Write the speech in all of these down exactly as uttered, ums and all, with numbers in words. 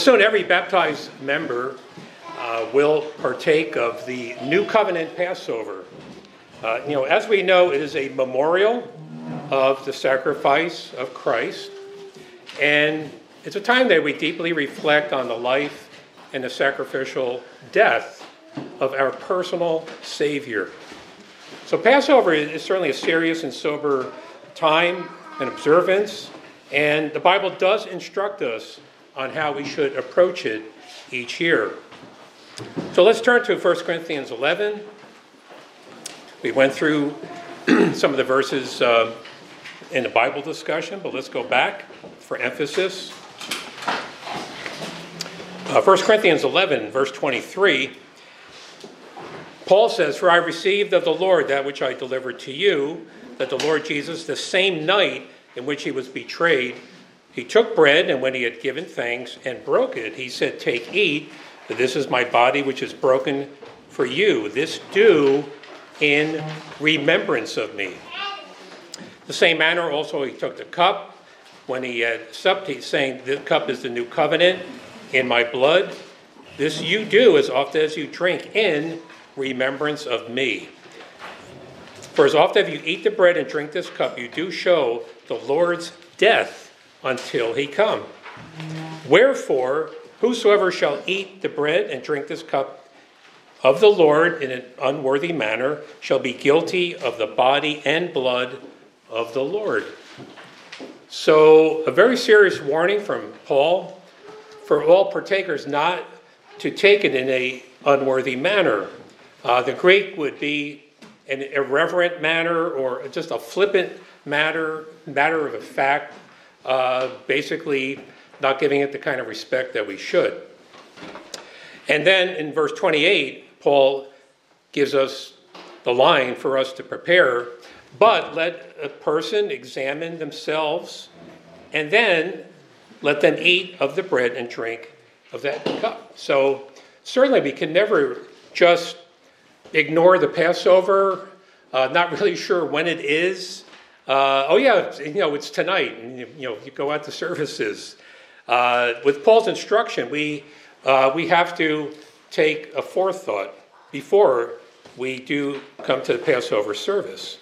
Well, soon every baptized member uh, will partake of the New Covenant Passover. Uh, you know, as we know, it is a memorial of the sacrifice of Christ, and it's a time that we deeply reflect on the life and the sacrificial death of our personal Savior. So Passover is certainly a serious and sober time and observance, and the Bible does instruct us on how we should approach it each year. So let's turn to First Corinthians eleven. We went through some of the verses uh, in the Bible discussion, but let's go back for emphasis. Uh, First Corinthians eleven, verse twenty-three, Paul says, "For I received of the Lord that which I delivered to you, that the Lord Jesus, the same night in which he was betrayed, he took bread, and when he had given thanks and broke it, he said, 'Take, eat, for this is my body which is broken for you. This do in remembrance of me.' The same manner also he took the cup when he had supped, he's saying, 'The cup is the new covenant in my blood. This you do as often as you drink in remembrance of me. For as often as you eat the bread and drink this cup, you do show the Lord's death until he come. Wherefore, whosoever shall eat the bread and drink this cup of the Lord in an unworthy manner shall be guilty of the body and blood of the Lord.'" So, a very serious warning from Paul for all partakers not to take it in an unworthy manner. Uh, the Greek would be an irreverent manner or just a flippant matter, matter of a fact, uh, basically not giving it the kind of respect that we should. And then in verse twenty-eight, Paul gives us the line for us to prepare, "But let a person examine themselves, and then let them eat of the bread and drink of that cup." So certainly we can never just ignore the Passover, uh, not really sure when it is. Uh, oh yeah, it's, you know, it's tonight, and you, you know, you go out to services. Uh, with Paul's instruction, we uh, we have to take a forethought before we do come to the Passover service.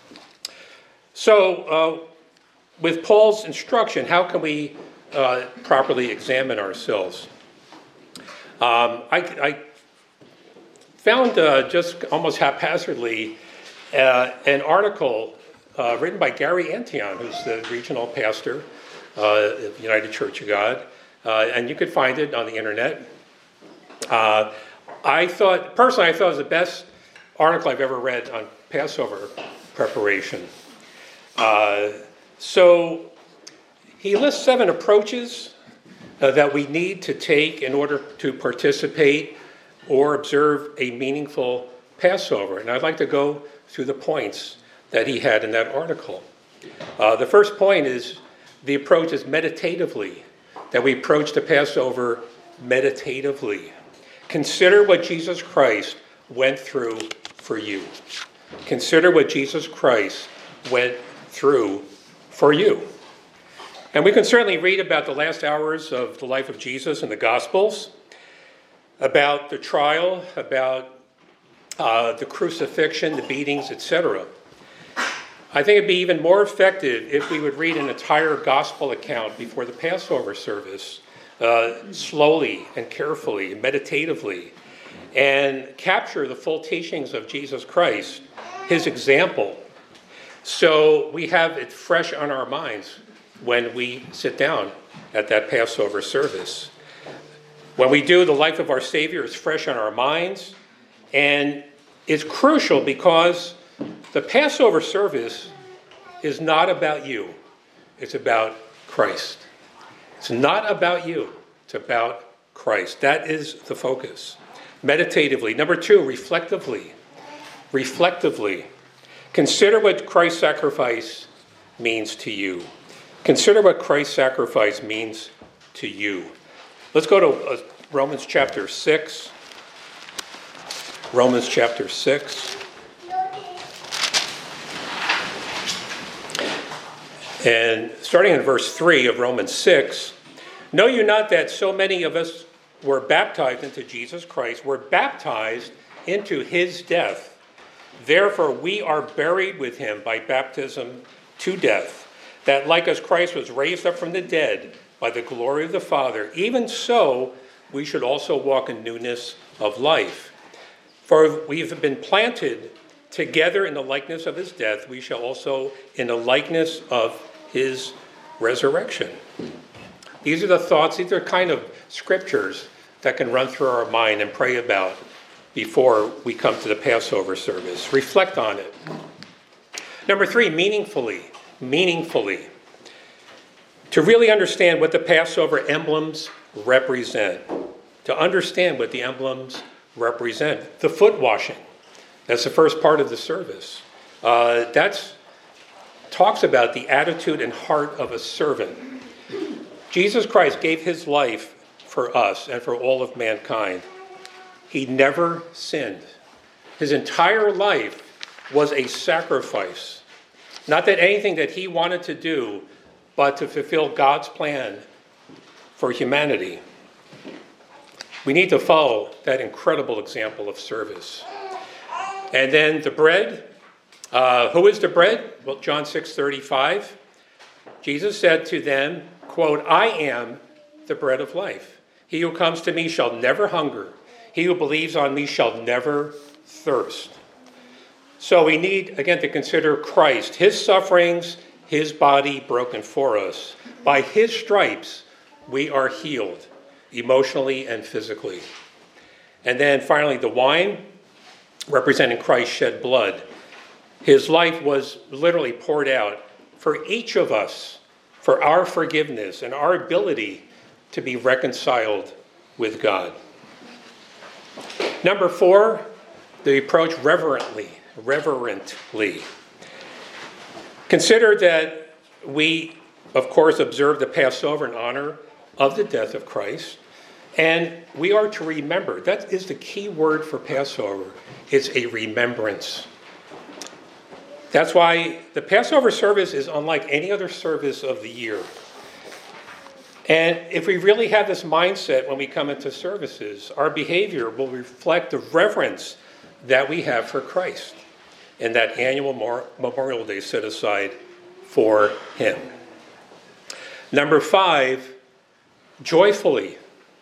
So, uh, with Paul's instruction, how can we uh, properly examine ourselves? Um, I, I found uh, just almost haphazardly uh, an article uh, written by Gary Antion, who's the regional pastor uh, of United Church of God, uh, and you could find it on the internet. Uh, I thought, personally, I thought it was the best article I've ever read on Passover preparation. Uh, so he lists seven approaches uh, that we need to take in order to participate or observe a meaningful Passover. And I'd like to go through the points that he had in that article. Uh, the first point is the approach is meditatively, that we approach the Passover meditatively. Consider what Jesus Christ went through for you. Consider what Jesus Christ went through for you. And we can certainly read about the last hours of the life of Jesus in the Gospels, about the trial, about uh, the crucifixion, the beatings, et cetera. I think it'd be even more effective if we would read an entire gospel account before the Passover service, uh, slowly and carefully, meditatively, and capture the full teachings of Jesus Christ, his example, so we have it fresh on our minds when we sit down at that Passover service. When we do, the life of our Savior is fresh on our minds, and it's crucial because the Passover service is not about you. It's about Christ. It's not about you. It's about Christ. That is the focus. Meditatively. Number two, reflectively. Reflectively. Consider what Christ's sacrifice means to you. Consider what Christ's sacrifice means to you. Let's go to uh, Romans chapter six. Romans chapter six. And starting in verse three of Romans six, Know you not that so many of us were baptized into Jesus Christ, were baptized into his death. Therefore we are buried with him by baptism to death, that like as Christ was raised up from the dead by the glory of the Father, even so we should also walk in newness of life. For we have been planted together in the likeness of his death, we shall also in the likeness of his resurrection. These are the thoughts, these are kind of scriptures that can run through our mind and pray about before we come to the Passover service. Reflect on it. Number three, meaningfully. Meaningfully. To really understand what the Passover emblems represent. To understand what the emblems represent. The foot washing. That's the first part of the service. Uh, that's talks about the attitude and heart of a servant. Jesus Christ gave his life for us and for all of mankind. He never sinned. His entire life was a sacrifice. Not that anything that he wanted to do, but to fulfill God's plan for humanity. We need to follow that incredible example of service. And then the bread. Uh, who is the bread? Well, John six thirty-five. Jesus said to them, quote, I am the bread of life. He who comes to me shall never hunger. He who believes on me shall never thirst. So we need, again, to consider Christ, his sufferings, his body broken for us. By his stripes, we are healed, emotionally and physically. And then finally, the wine, representing Christ's shed blood. His life was literally poured out for each of us, for our forgiveness and our ability to be reconciled with God. Number four, the approach reverently, reverently. Consider that we, of course, observe the Passover in honor of the death of Christ, and we are to remember. That is the key word for Passover. It's a remembrance. That's why the Passover service is unlike any other service of the year. And if we really have this mindset when we come into services, our behavior will reflect the reverence that we have for Christ and that annual Memorial Day set aside for him. Number five, joyfully.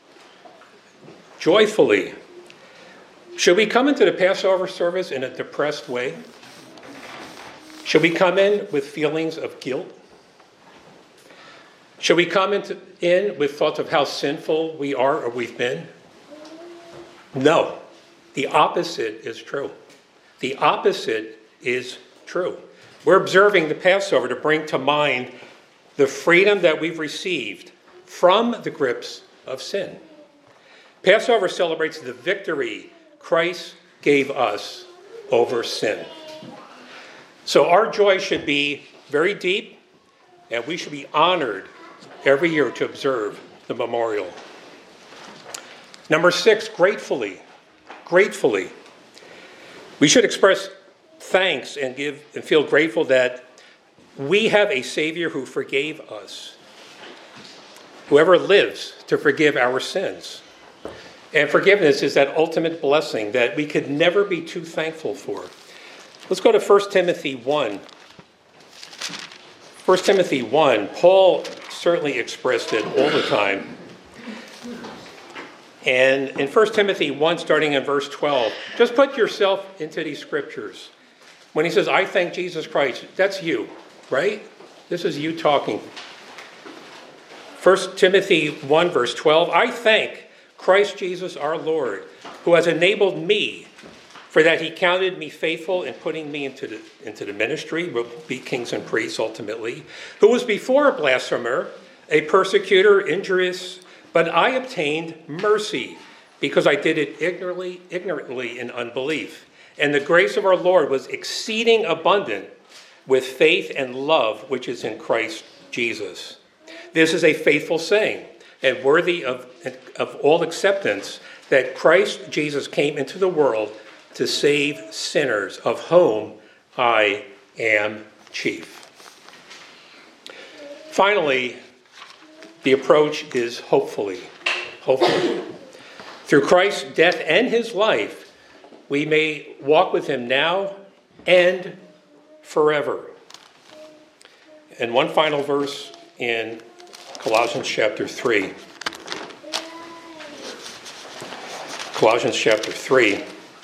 Joyfully. Should we come into the Passover service in a depressed way? Should we come in with feelings of guilt? Should we come into, in with thoughts of how sinful we are or we've been? No. The opposite is true. The opposite is true. We're observing the Passover to bring to mind the freedom that we've received from the grips of sin. Passover celebrates the victory Christ gave us over sin. So our joy should be very deep, and we should be honored every year to observe the memorial. Number six, gratefully. Gratefully. We should express thanks and give and feel grateful that we have a Savior who forgave us, whoever lives to forgive our sins. And forgiveness is that ultimate blessing that we could never be too thankful for. Let's go to First Timothy one. First Timothy one, Paul certainly expressed it all the time. And in First Timothy one, starting in verse twelve, just put yourself into these scriptures. When he says, I thank Jesus Christ, that's you, right? This is you talking. First Timothy one, verse twelve, I thank Christ Jesus our Lord, who has enabled me, for that he counted me faithful in putting me into the, into the ministry, we'll be kings and priests ultimately, who was before a blasphemer, a persecutor, injurious, but I obtained mercy, because I did it ignorantly, ignorantly in unbelief. And the grace of our Lord was exceeding abundant with faith and love, which is in Christ Jesus. This is a faithful saying, and worthy of, of all acceptance, that Christ Jesus came into the world to save sinners, of whom I am chief. Finally, the approach is hopefully, hopefully. Through Christ's death and his life, we may walk with him now and forever. And one final verse in Colossians chapter three. Colossians chapter three,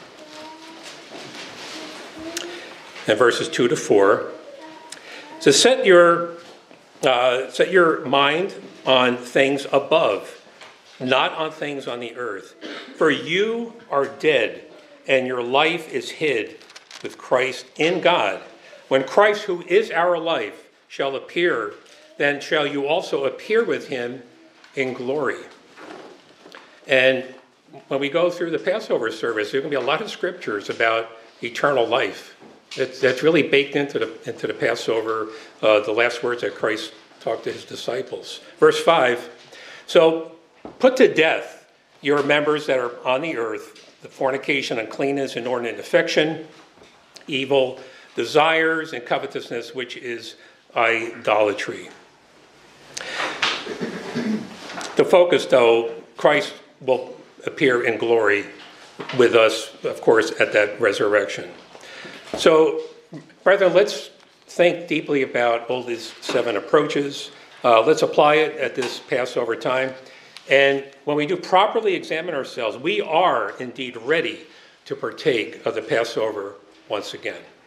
and verses two to four. So set your, uh, set your mind on things above, not on things on the earth. For you are dead, and your life is hid with Christ in God. When Christ, who is our life, shall appear, then shall you also appear with him in glory. And when we go through the Passover service, there are going to be a lot of scriptures about eternal life. That's, that's really baked into the, into the Passover, uh, the last words that Christ talked to his disciples. Verse five, so put to death your members that are on the earth, the fornication, uncleanness, inordinate affection, evil desires, and covetousness, which is idolatry. The focus, though, Christ will appear in glory with us, of course, at that resurrection. So, brethren, let's think deeply about all these seven approaches. Uh, let's apply it at this Passover time. And when we do properly examine ourselves, we are indeed ready to partake of the Passover once again.